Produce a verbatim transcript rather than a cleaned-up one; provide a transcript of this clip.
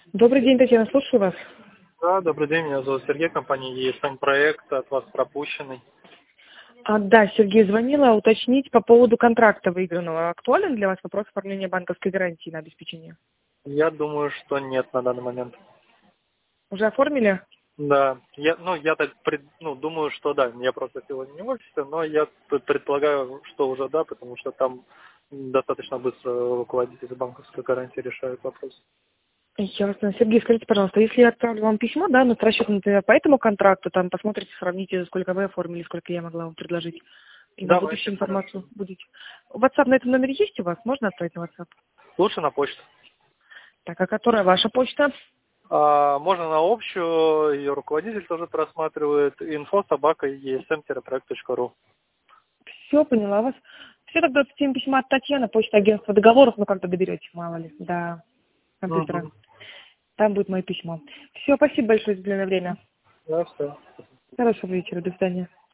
Добрый день, Татьяна, слушаю вас. Да, добрый день, меня зовут Сергей, компания ЕСМ проект, от вас пропущенный. А, да, Сергей звонила уточнить по поводу контракта выигранного. Актуален для вас вопрос оформления банковской гарантии на обеспечение? Я думаю, что нет на данный момент. Уже оформили? Да, я, ну, я так пред- ну, думаю, что да. Я просто сегодня не в офисе, но я п- предполагаю, что уже да, потому что там достаточно быстро руководители банковской гарантии решают вопрос. Ясно. Сергей, скажите, пожалуйста, если я отправлю вам письмо, да, но с расчетом например, по этому контракту, там посмотрите, сравните, сколько вы оформили, сколько я могла вам предложить. И на Давайте, будущую хорошо. информацию будете. WhatsApp на этом номере есть у вас? Можно отправить на WhatsApp? Лучше на почту. Так, а которая ваша почта? А, можно на общую, ее руководитель тоже просматривает. Инфо собака есм проект точка ру. Все, поняла вас. Все, тогда отправим письма от Татьяны, почта агентства договоров, ну как-то доберете, мало ли, до компьютера. Угу. Там будет мое письмо. Все, спасибо большое за уделенное время. Да, все. Хорошего вечера, до свидания.